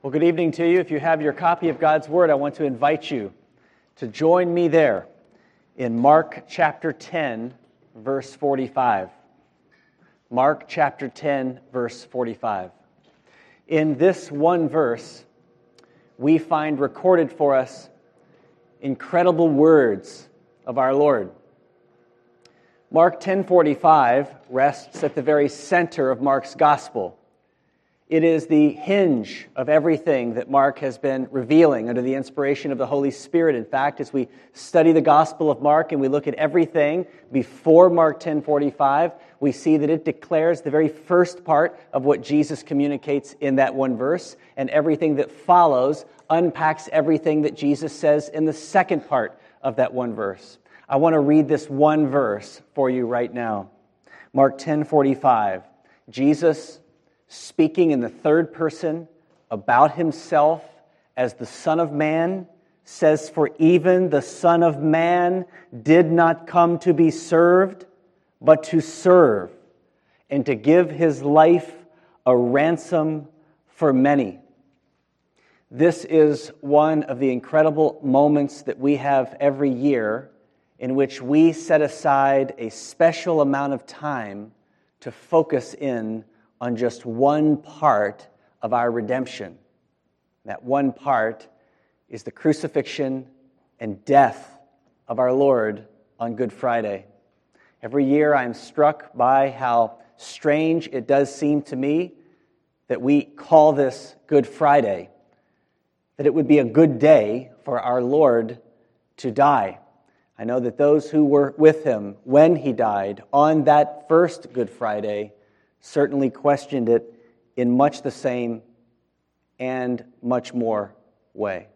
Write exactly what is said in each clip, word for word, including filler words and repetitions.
Well, good evening to you. If you have your copy of God's Word, I want to invite you to join me there in Mark chapter ten, verse forty-five. Mark chapter ten, verse forty-five. In this one verse, we find recorded for us incredible words of our Lord. Mark ten forty-five rests at the very center of Mark's gospel. It is the hinge of everything that Mark has been revealing under the inspiration of the Holy Spirit. In fact, as we study the Gospel of Mark and we look at everything before Mark ten forty-five, we see that it declares the very first part of what Jesus communicates in that one verse, and everything that follows unpacks everything that Jesus says in the second part of that one verse. I want to read this one verse for you right now. Mark ten forty-five. Jesus, speaking in the third person about himself as the Son of Man, says, "For even the Son of Man did not come to be served, but to serve, and to give his life a ransom for many." This is one of the incredible moments that we have every year in which we set aside a special amount of time to focus in on just one part of our redemption. That one part is the crucifixion and death of our Lord on Good Friday. Every year I'm struck by how strange it does seem to me that we call this Good Friday, that it would be a good day for our Lord to die. I know that those who were with him when he died on that first Good Friday certainly questioned it in much the same and much more way.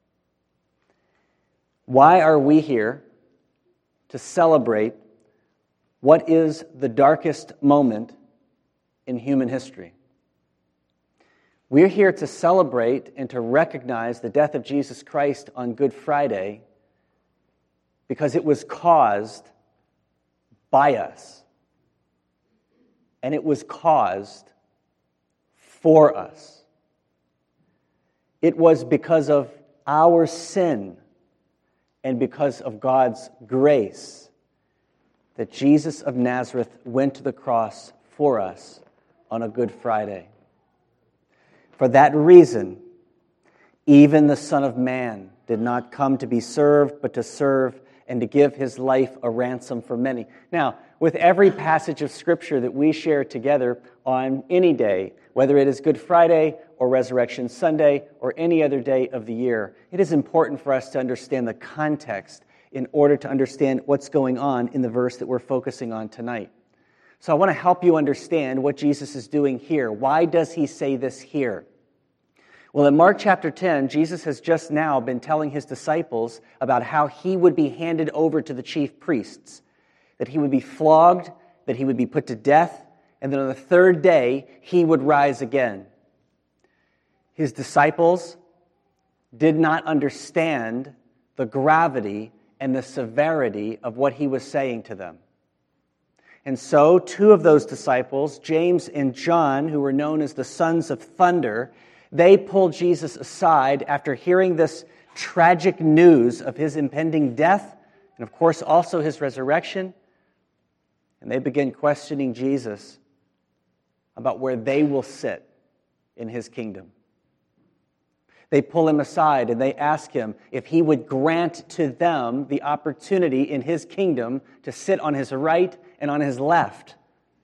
Why are we here to celebrate what is the darkest moment in human history? We're here to celebrate and to recognize the death of Jesus Christ on Good Friday because it was caused by us. And it was caused for us. It was because of our sin and because of God's grace that Jesus of Nazareth went to the cross for us on a Good Friday. For that reason, even the Son of Man did not come to be served, but to serve and to give his life a ransom for many. Now, with every passage of Scripture that we share together on any day, whether it is Good Friday or Resurrection Sunday or any other day of the year, it is important for us to understand the context in order to understand what's going on in the verse that we're focusing on tonight. So I want to help you understand what Jesus is doing here. Why does he say this here? Well, in Mark chapter ten, Jesus has just now been telling his disciples about how he would be handed over to the chief priests, that he would be flogged, that he would be put to death, and then on the third day, he would rise again. His disciples did not understand the gravity and the severity of what he was saying to them. And so, two of those disciples, James and John, who were known as the sons of thunder, they pulled Jesus aside after hearing this tragic news of his impending death, and of course also his resurrection, and they begin questioning Jesus about where they will sit in his kingdom. They pull him aside and they ask him if he would grant to them the opportunity in his kingdom to sit on his right and on his left.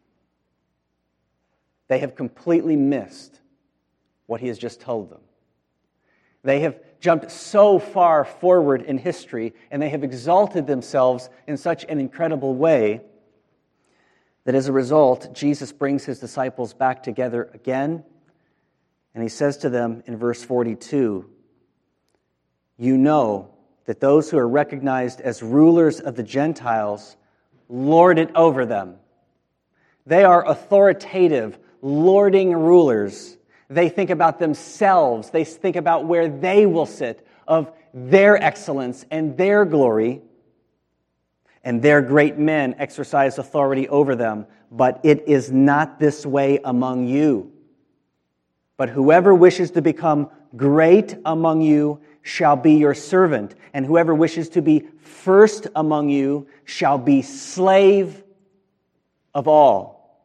They have completely missed what he has just told them. They have jumped so far forward in history, and they have exalted themselves in such an incredible way that as a result, Jesus brings his disciples back together again, and he says to them in verse forty-two, "You know that those who are recognized as rulers of the Gentiles lord it over them." They are authoritative, lording rulers. They think about themselves. They think about where they will sit, of their excellence and their glory. And their great men exercise authority over them. But it is not this way among you. But whoever wishes to become great among you shall be your servant, and whoever wishes to be first among you shall be slave of all."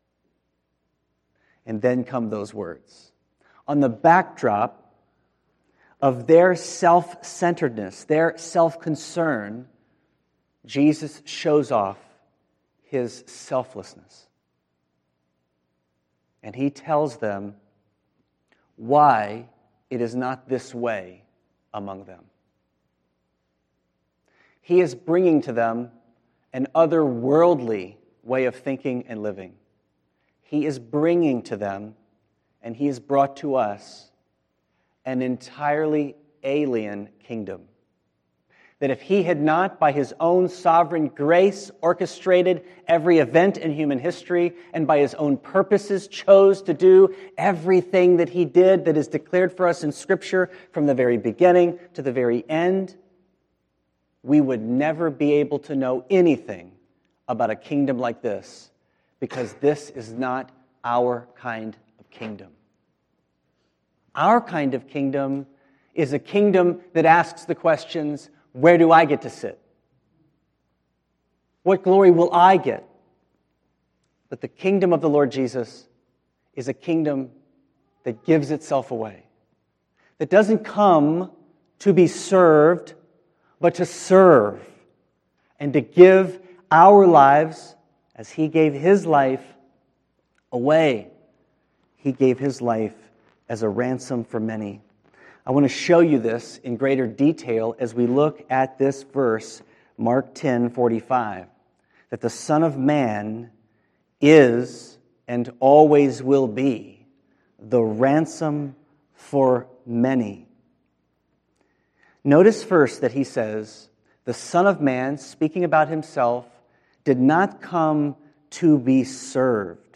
And then come those words. On the backdrop of their self-centeredness, their self-concern, Jesus shows off his selflessness. And he tells them why it is not this way among them. He is bringing to them an otherworldly way of thinking and living. He is bringing to them, and he has brought to us, an entirely alien kingdom. That if he had not, by his own sovereign grace, orchestrated every event in human history, and by his own purposes chose to do everything that he did that is declared for us in Scripture from the very beginning to the very end, we would never be able to know anything about a kingdom like this, because this is not our kind of kingdom. Our kind of kingdom is a kingdom that asks the questions, where do I get to sit? What glory will I get? But the kingdom of the Lord Jesus is a kingdom that gives itself away, that doesn't come to be served, but to serve and to give our lives as he gave his life away. He gave his life as a ransom for many. I want to show you this in greater detail as we look at this verse, Mark ten forty-five, that the Son of Man is and always will be the ransom for many. Notice first that he says, the Son of Man, speaking about himself, did not come to be served.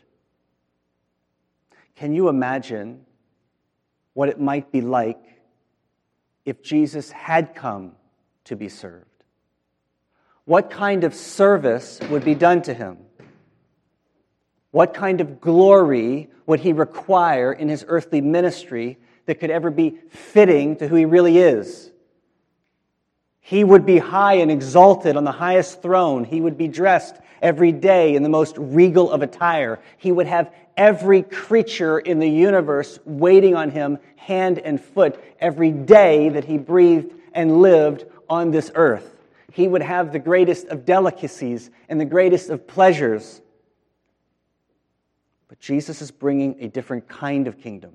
Can you imagine what it might be like if Jesus had come to be served? What kind of service would be done to him? What kind of glory would he require in his earthly ministry that could ever be fitting to who he really is? He would be high and exalted on the highest throne. He would be dressed every day in the most regal of attire. He would have every creature in the universe waiting on him hand and foot every day that he breathed and lived on this earth. He would have the greatest of delicacies and the greatest of pleasures. But Jesus is bringing a different kind of kingdom.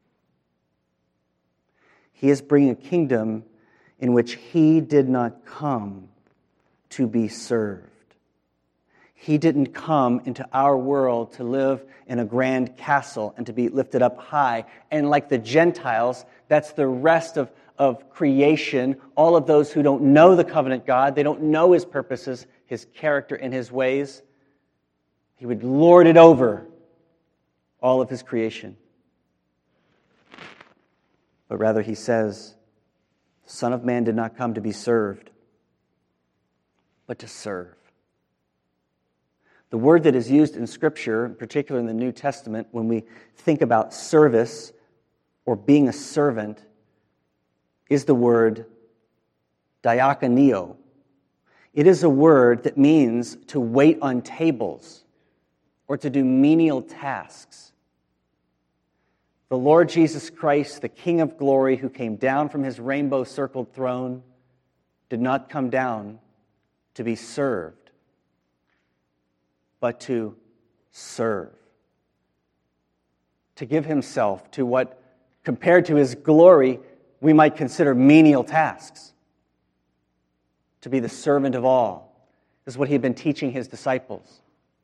He is bringing a kingdom in which he did not come to be served. He didn't come into our world to live in a grand castle and to be lifted up high. And like the Gentiles, that's the rest of, of creation, all of those who don't know the covenant God, they don't know his purposes, his character, and his ways. He would lord it over all of his creation. But rather he says, the Son of Man did not come to be served, but to serve. The word that is used in Scripture, particularly in the New Testament, when we think about service or being a servant, is the word diakonio. It is a word that means to wait on tables or to do menial tasks. The Lord Jesus Christ, the King of glory, who came down from his rainbow-circled throne, did not come down to be served, but to serve. To give himself to what, compared to his glory, we might consider menial tasks. To be the servant of all. This is what he had been teaching his disciples.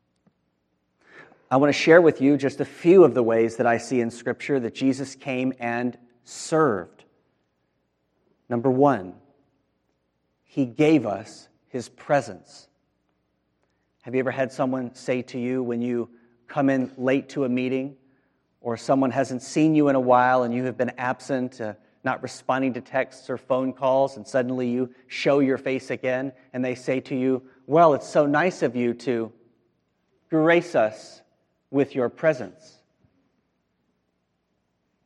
I want to share with you just a few of the ways that I see in Scripture that Jesus came and served. Number one, he gave us his presence. Have you ever had someone say to you when you come in late to a meeting, or someone hasn't seen you in a while and you have been absent, uh, not responding to texts or phone calls, and suddenly you show your face again, and they say to you, well, it's so nice of you to grace us with your presence.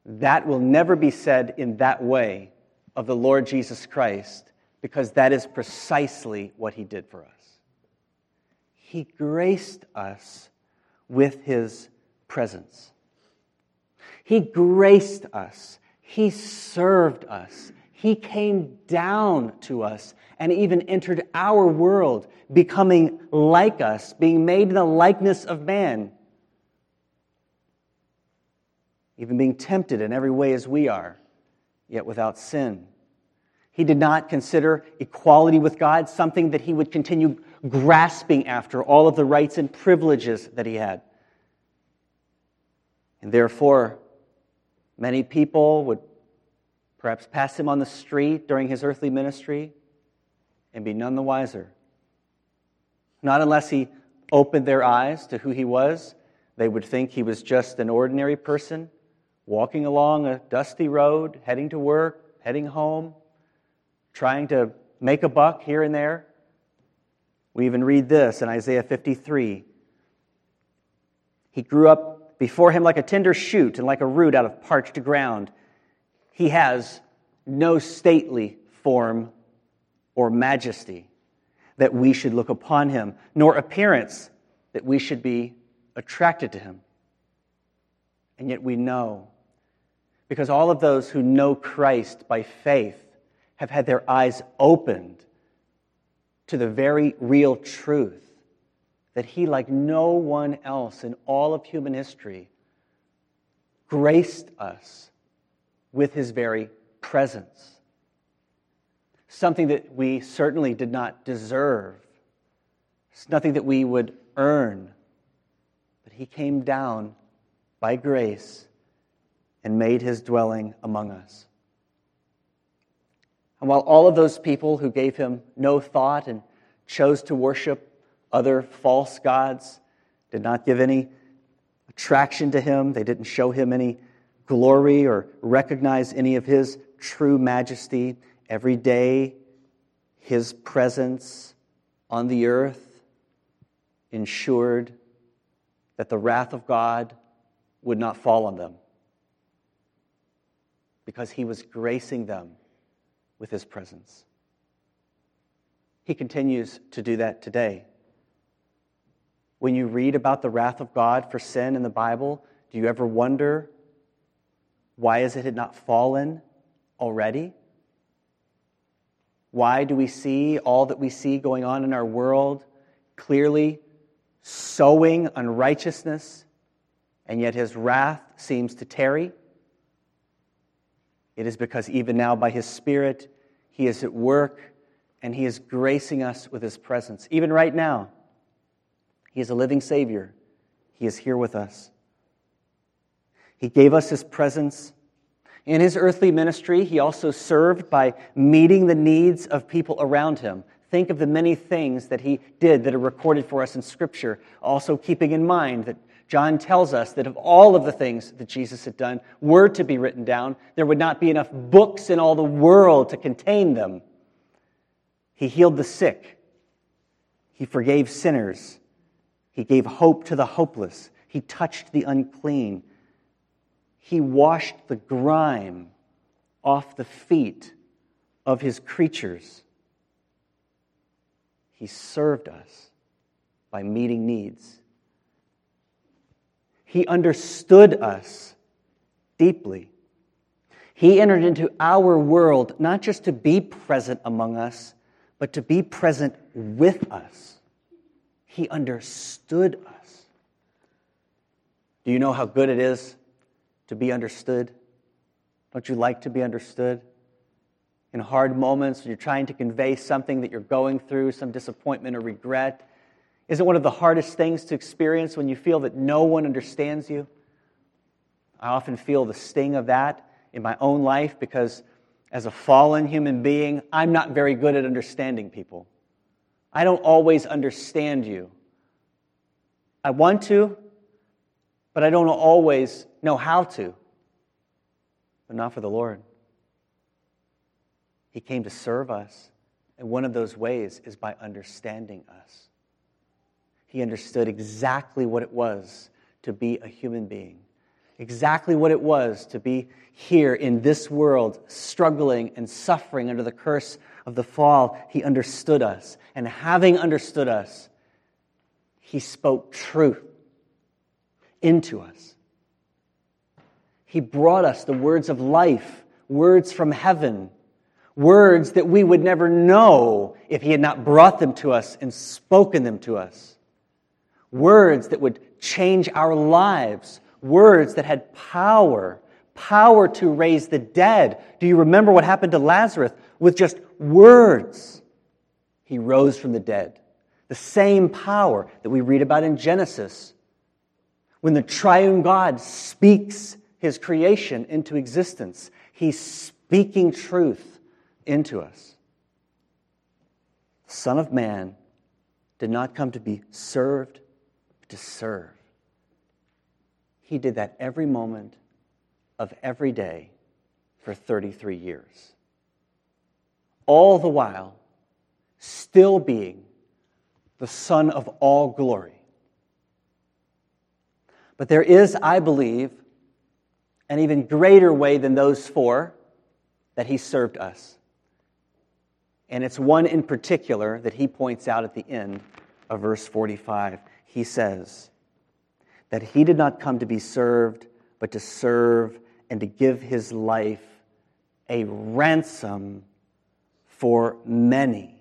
that will never be said in that way of the Lord Jesus Christ, because that is precisely what he did for us. He graced us with his presence. He graced us. He served us. He came down to us and even entered our world, becoming like us, being made in the likeness of man, even being tempted in every way as we are, yet without sin. He did not consider equality with God something that he would continue grasping after, all of the rights and privileges that he had. And therefore, many people would perhaps pass him on the street during his earthly ministry and be none the wiser. Not unless he opened their eyes to who he was. They would think he was just an ordinary person walking along a dusty road, heading to work, heading home, trying to make a buck here and there. We even read this in Isaiah fifty-three. He grew up before him like a tender shoot and like a root out of parched ground. He has no stately form or majesty that we should look upon him, nor appearance that we should be attracted to him. And yet we know, because all of those who know Christ by faith have had their eyes opened to the very real truth that he, like no one else in all of human history, graced us with his very presence. Something that we certainly did not deserve. It's nothing that we would earn. But he came down by grace and made his dwelling among us. And while all of those people who gave him no thought and chose to worship other false gods did not give any attraction to him, they didn't show him any glory or recognize any of his true majesty, every day his presence on the earth ensured that the wrath of God would not fall on them, because he was gracing them with his presence. He continues to do that today. When you read about the wrath of God for sin in the Bible, do you ever wonder, why is it had not fallen already? Why do we see all that we see going on in our world, clearly sowing unrighteousness, and yet his wrath seems to tarry? It is because even now by his Spirit, he is at work and he is gracing us with his presence. Even right now, he is a living Savior. He is here with us. He gave us his presence. In his earthly ministry, he also served by meeting the needs of people around him. Think of the many things that he did that are recorded for us in Scripture, also keeping in mind that John tells us that if all of the things that Jesus had done were to be written down, there would not be enough books in all the world to contain them. He healed the sick. He forgave sinners. He gave hope to the hopeless. He touched the unclean. He washed the grime off the feet of his creatures. He served us by meeting needs. He understood us deeply. He entered into our world not just to be present among us, but to be present with us. He understood us. Do you know how good it is to be understood? Don't you like to be understood? In hard moments when you're trying to convey something that you're going through, some disappointment or regret, is it one of the hardest things to experience when you feel that no one understands you? I often feel the sting of that in my own life because as a fallen human being, I'm not very good at understanding people. I don't always understand you. I want to, but I don't always know how to. But not for the Lord. He came to serve us, and one of those ways is by understanding us. He understood exactly what it was to be a human being, exactly what it was to be here in this world, struggling and suffering under the curse of the fall. He understood us. And having understood us, he spoke truth into us. He brought us the words of life, words from heaven, words that we would never know if he had not brought them to us and spoken them to us. Words that would change our lives, words that had power, power to raise the dead. Do you remember what happened to Lazarus? With just words, he rose from the dead. The same power that we read about in Genesis, when the triune God speaks his creation into existence. He's speaking truth into us. The Son of Man did not come to be served, but to serve. He did that every moment of every day for thirty-three years. All the while, still being the Son of all glory. But there is, I believe, an even greater way than those four that he served us. And it's one in particular that he points out at the end of verse forty-five. He says that he did not come to be served, but to serve and to give his life a ransom for many.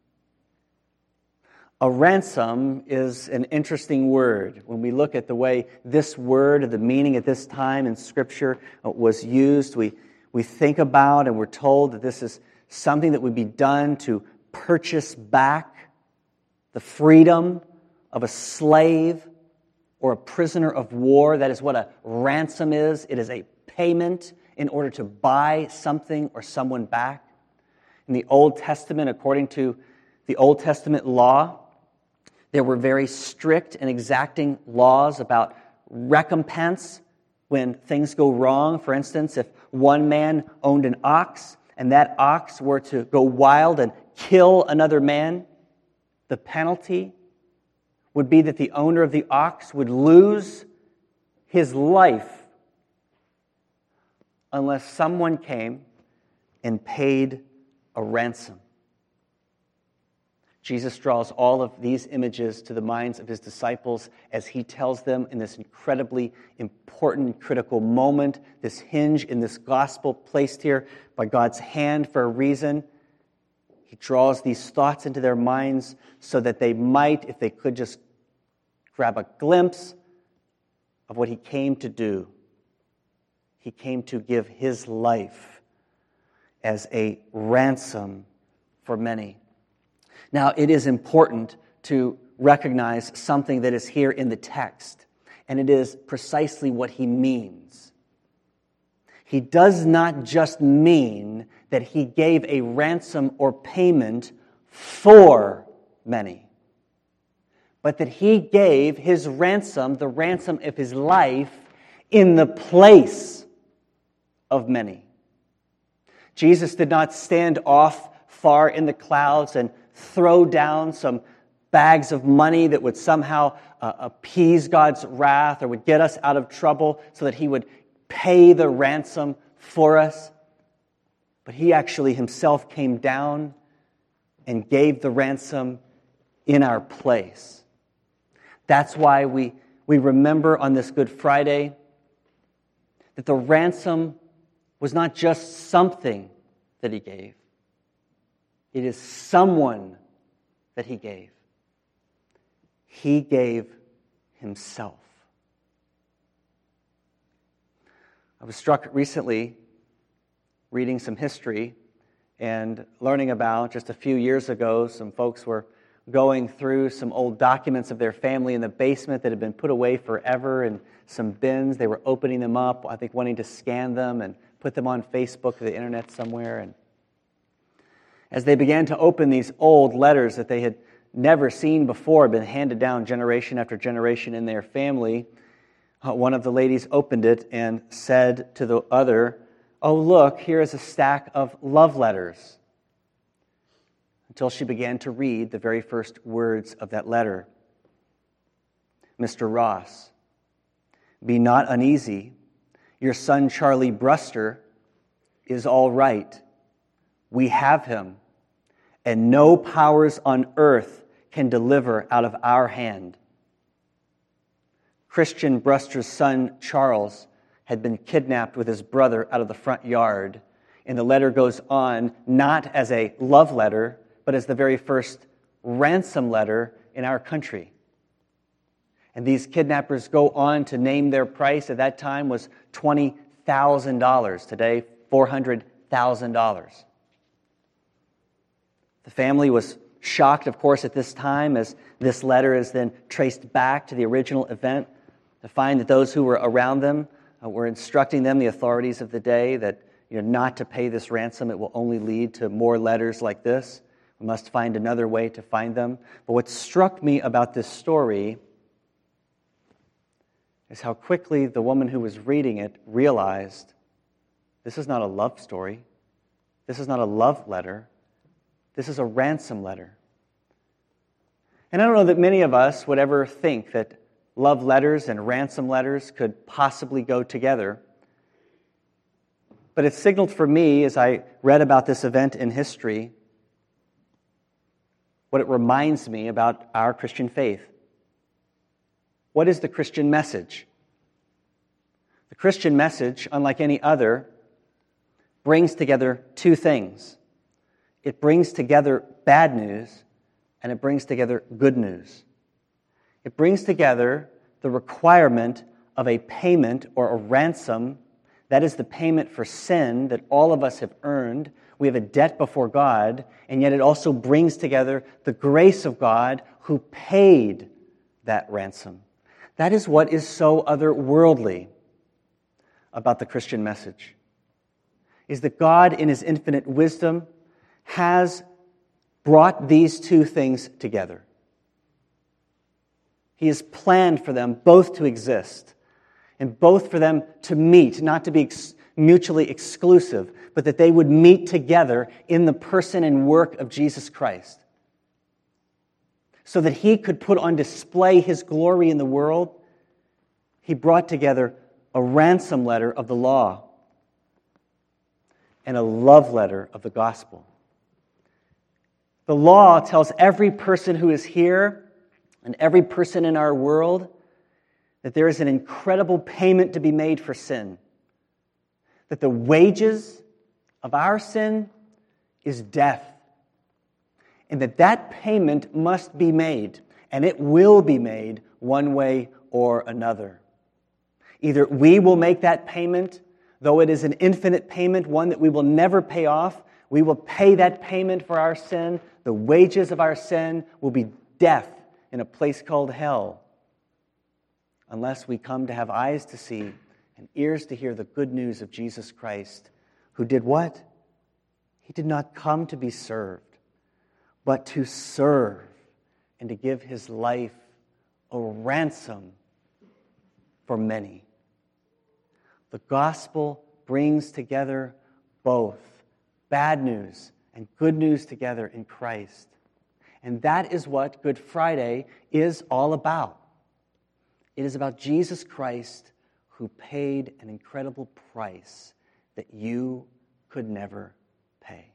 A ransom is an interesting word. When we look at the way this word, the meaning at this time in Scripture was used, we, we think about and we're told that this is something that would be done to purchase back the freedom of a slave or a prisoner of war. That is what a ransom is. It is a payment in order to buy something or someone back. In the Old Testament, according to the Old Testament law, there were very strict and exacting laws about recompense when things go wrong. For instance, if one man owned an ox and that ox were to go wild and kill another man, the penalty would be that the owner of the ox would lose his life unless someone came and paid a ransom. Jesus draws all of these images to the minds of his disciples as he tells them in this incredibly important, critical moment, this hinge in this gospel placed here by God's hand for a reason. He draws these thoughts into their minds so that they might, if they could just grab a glimpse of what he came to do. He came to give his life as a ransom for many. Now, it is important to recognize something that is here in the text, and it is precisely what he means. He does not just mean that he gave a ransom or payment for many, but that he gave his ransom, the ransom of his life, in the place of many. Jesus did not stand off far in the clouds and throw down some bags of money that would somehow uh, appease God's wrath or would get us out of trouble so that he would pay the ransom for us. But he actually himself came down and gave the ransom in our place. That's why we, we remember on this Good Friday that the ransom was not just something that he gave. It is someone that he gave. He gave himself. I was struck recently reading some history and learning about just a few years ago, some folks were going through some old documents of their family in the basement that had been put away forever in some bins. They were opening them up, I think wanting to scan them and put them on Facebook or the internet somewhere. And as they began to open these old letters that they had never seen before, been handed down generation after generation in their family, uh, one of the ladies opened it and said to the other, "Oh, look, here is a stack of love letters." Until she began to read the very first words of that letter. "Mister Ross, be not uneasy Your son Charlie Bruster is all right. We have him, and no powers on earth can deliver out of our hand. Christian Bruster's son Charles had been kidnapped with his brother out of the front yard, and the letter goes on not as a love letter, but as the very first ransom letter in our country. And these kidnappers go on to name their price. At that time was twenty thousand dollars. Today, four hundred thousand dollars. The family was shocked, of course, at this time, as this letter is then traced back to the original event, to find that those who were around them uh, were instructing them, the authorities of the day, that you know, not to pay this ransom. It will only lead to more letters like this. We must find another way to find them. But what struck me about this story is how quickly the woman who was reading it realized this is not a love story. This is not a love letter. This is a ransom letter. And I don't know that many of us would ever think that love letters and ransom letters could possibly go together. But it signaled for me, as I read about this event in history, what it reminds me about our Christian faith. What is the Christian message? The Christian message, unlike any other, brings together two things. It brings together bad news, and it brings together good news. It brings together the requirement of a payment or a ransom. That is the payment for sin that all of us have earned. We have a debt before God, and yet it also brings together the grace of God who paid that ransom. That is what is so otherworldly about the Christian message, is that God, in His infinite wisdom, has brought these two things together. He has planned for them both to exist, and both for them to meet, not to be ex- mutually exclusive, but that they would meet together in the person and work of Jesus Christ, so that He could put on display His glory in the world. He brought together a ransom letter of the law and a love letter of the gospel. The law tells every person who is here and every person in our world that there is an incredible payment to be made for sin. That the wages of our sin is death. And that that payment must be made, and it will be made one way or another. Either we will make that payment, though it is an infinite payment, one that we will never pay off. We will pay that payment for our sin. The wages of our sin will be death in a place called hell, unless we come to have eyes to see and ears to hear the good news of Jesus Christ, who did what? He did not come to be served, but to serve and to give His life a ransom for many. The gospel brings together both bad news and good news together in Christ. And that is what Good Friday is all about. It is about Jesus Christ, who paid an incredible price that you could never pay.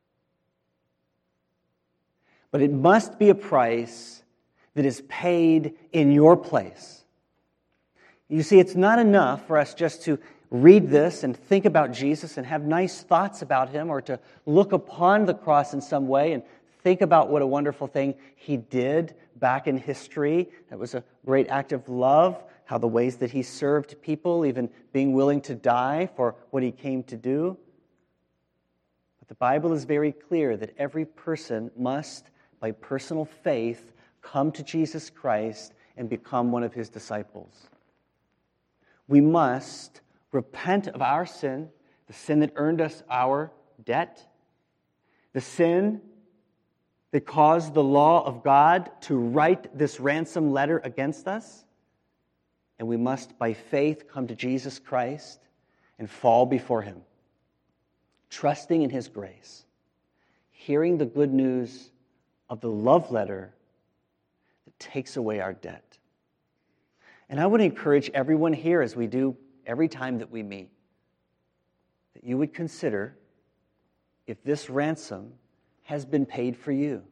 But it must be a price that is paid in your place. You see, it's not enough for us just to read this and think about Jesus and have nice thoughts about Him, or to look upon the cross in some way and think about what a wonderful thing He did back in history. That was a great act of love, how the ways that He served people, even being willing to die for what He came to do. But the Bible is very clear that every person must, by personal faith, come to Jesus Christ and become one of His disciples. We must repent of our sin, the sin that earned us our debt, the sin that caused the law of God to write this ransom letter against us. And we must, by faith, come to Jesus Christ and fall before Him, trusting in His grace, hearing the good news of the love letter that takes away our debt. And I would encourage everyone here, as we do every time that we meet, that you would consider if this ransom has been paid for you.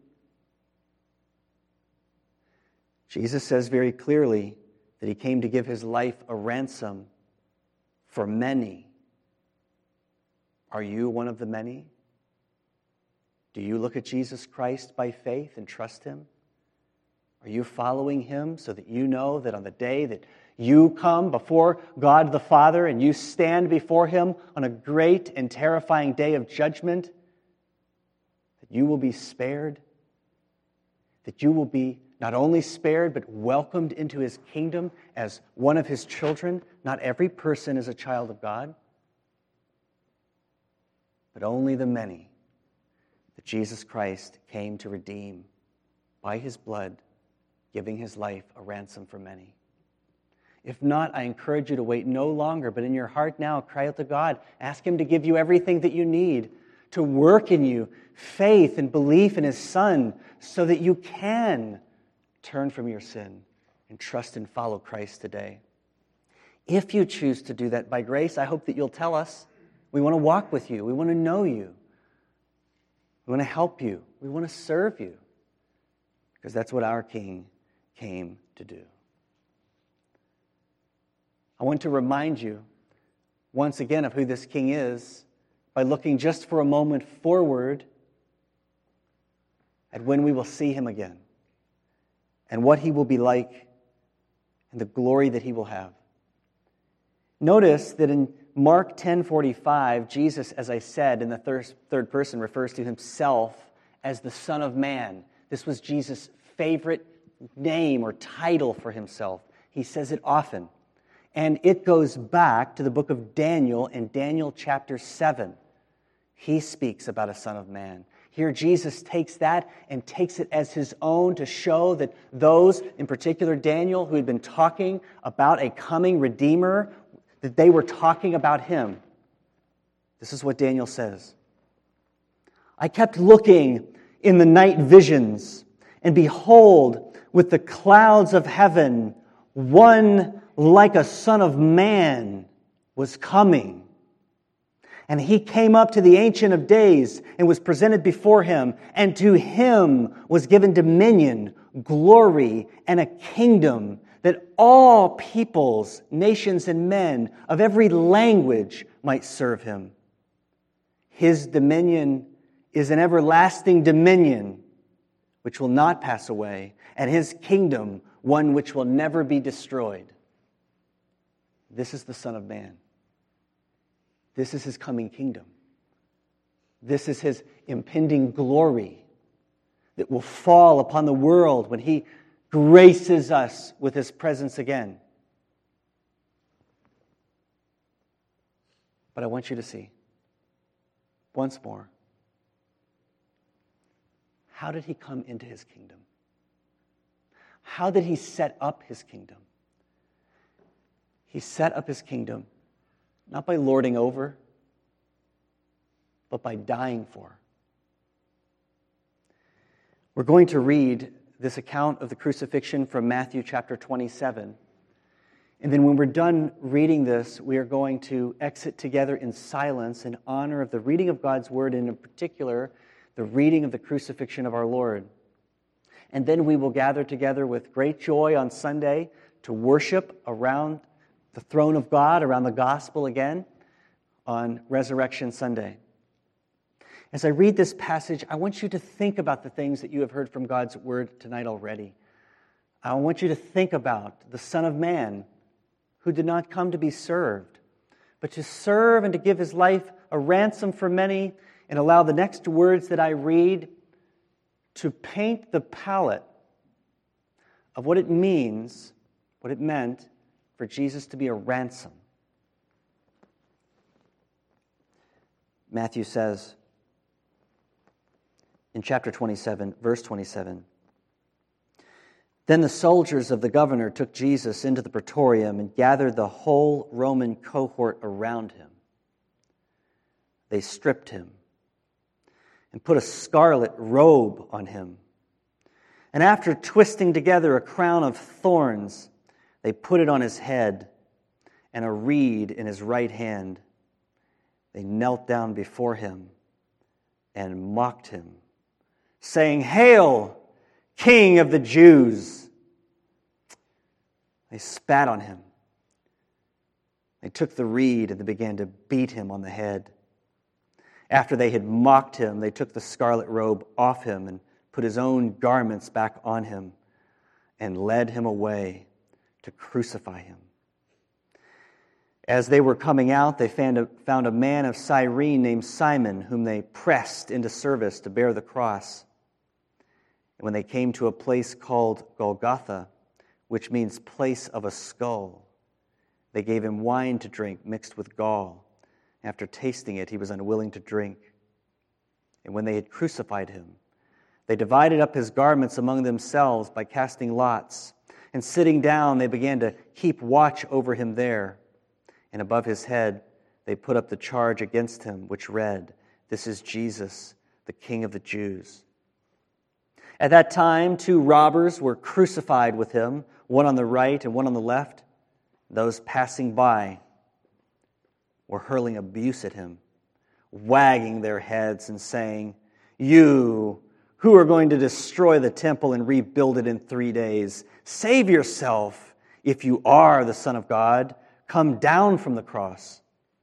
Jesus says very clearly that he came to give his life a ransom for many. Are you one of the many? Do you look at Jesus Christ by faith and trust him? Are you following him so that you know that on the day that you come before God the Father and you stand before him on a great and terrifying day of judgment, that you will be spared? That you will be not only spared, but welcomed into his kingdom as one of his children? Not every person is a child of God, but only the many that Jesus Christ came to redeem by his blood, giving his life a ransom for many. If not, I encourage you to wait no longer, but in your heart now, cry out to God. Ask him to give you everything that you need, to work in you faith and belief in his Son, so that you can turn from your sin and trust and follow Christ today. If you choose to do that by grace, I hope that you'll tell us. We want to walk with you. We want to know you. We want to help you. We want to serve you. Because that's what our King came to do. I want to remind you once again of who this King is by looking just for a moment forward at when we will see him again and what he will be like and the glory that he will have. Notice that in Mark ten forty-five, Jesus, as I said, in the third, third person, refers to himself as the Son of Man. This was Jesus' favorite name or title for himself. He says it often. And it goes back to the book of Daniel in Daniel chapter seven. He speaks about a Son of Man. Here Jesus takes that and takes it as his own to show that those, in particular Daniel, who had been talking about a coming Redeemer, that they were talking about him. This is what Daniel says. I kept looking in the night visions, and behold, with the clouds of heaven, one like a son of man was coming. And he came up to the Ancient of Days and was presented before him, and to him was given dominion, glory, and a kingdom, that all peoples, nations, and men of every language might serve him. His dominion is an everlasting dominion which will not pass away, and his kingdom one which will never be destroyed. This is the Son of Man. This is his coming kingdom. This is his impending glory that will fall upon the world when he graces us with his presence again. But I want you to see, once more, how did he come into his kingdom? How did he set up his kingdom? He set up his kingdom not by lording over, but by dying for. We're going to read this account of the crucifixion from Matthew chapter twenty-seven. And then when we're done reading this, we are going to exit together in silence in honor of the reading of God's word, and in particular, the reading of the crucifixion of our Lord. And then we will gather together with great joy on Sunday to worship around the throne of God, around the gospel again, on Resurrection Sunday. As I read this passage, I want you to think about the things that you have heard from God's word tonight already. I want you to think about the Son of Man, who did not come to be served, but to serve and to give his life a ransom for many, and allow the next words that I read to paint the palette of what it means, what it meant for Jesus to be a ransom. Matthew says in chapter twenty-seven, verse twenty-seven, "Then the soldiers of the governor took Jesus into the praetorium and gathered the whole Roman cohort around him. They stripped him and put a scarlet robe on him. And after twisting together a crown of thorns, they put it on his head and a reed in his right hand. They knelt down before him and mocked him, saying, "Hail, King of the Jews!" They spat on him. They took the reed and they began to beat him on the head. After they had mocked him, they took the scarlet robe off him and put his own garments back on him and led him away to crucify him. As they were coming out, they found a, found a man of Cyrene named Simon, whom they pressed into service to bear the cross. And when they came to a place called Golgotha, which means place of a skull, they gave him wine to drink mixed with gall. After tasting it, he was unwilling to drink. And when they had crucified him, they divided up his garments among themselves by casting lots. And sitting down, they began to keep watch over him there. And above his head, they put up the charge against him, which read, "This is Jesus, the King of the Jews." At that time, two robbers were crucified with him, one on the right and one on the left. Those passing by were hurling abuse at him, wagging their heads and saying, "You who are going to destroy the temple and rebuild it in three days, save yourself. If you are the Son of God, come down from the cross."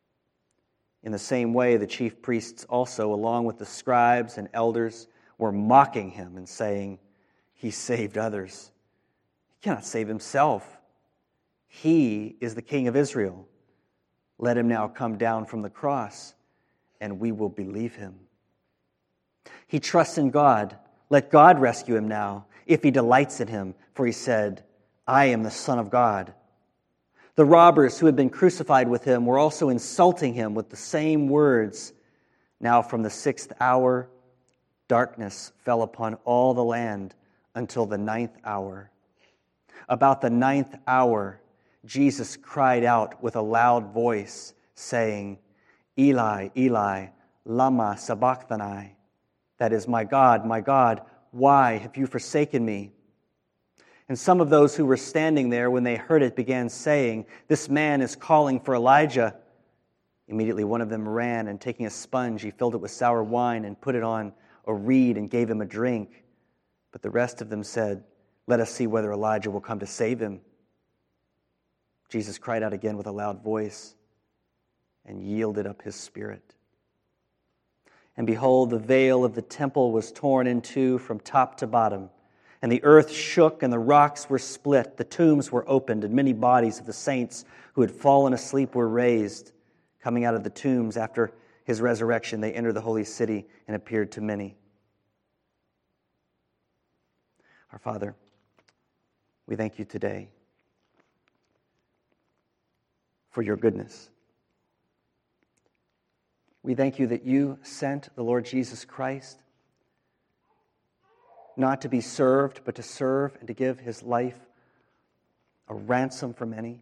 In the same way, the chief priests also, along with the scribes and elders, were mocking him and saying, "He saved others. He cannot save himself. He is the King of Israel. Let him now come down from the cross, and we will believe him. He trusts in God. Let God rescue him now, if he delights in him, for he said, 'I am the Son of God.'" The robbers who had been crucified with him were also insulting him with the same words. Now from the sixth hour, darkness fell upon all the land until the ninth hour. About the ninth hour, Jesus cried out with a loud voice, saying, "Eli, Eli, lama sabachthani?" That is, "My God, my God, why have you forsaken me?" And some of those who were standing there, when they heard it, began saying, "This man is calling for Elijah." Immediately one of them ran, and taking a sponge, he filled it with sour wine and put it on a reed and gave him a drink. But the rest of them said, "Let us see whether Elijah will come to save him." Jesus cried out again with a loud voice and yielded up his spirit. And behold, the veil of the temple was torn in two from top to bottom, and the earth shook and the rocks were split. The tombs were opened, and many bodies of the saints who had fallen asleep were raised. Coming out of the tombs after his resurrection, they entered the holy city and appeared to many. Our Father, we thank you today for your goodness. We thank you that you sent the Lord Jesus Christ not to be served, but to serve and to give his life a ransom for many.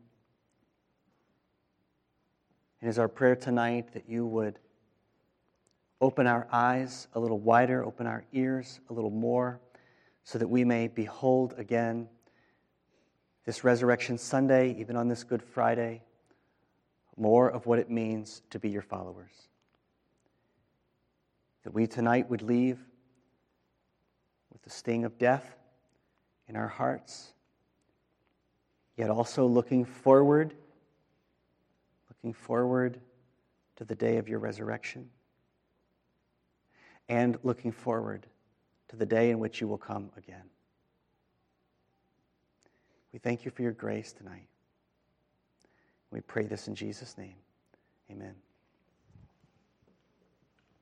It is our prayer tonight that you would open our eyes a little wider, open our ears a little more, so that we may behold again this Resurrection Sunday, even on this Good Friday, more of what it means to be your followers. That we tonight would leave with the sting of death in our hearts, yet also looking forward, looking forward to the day of your resurrection, and looking forward to the day in which you will come again. We thank you for your grace tonight. We pray this in Jesus' name. Amen.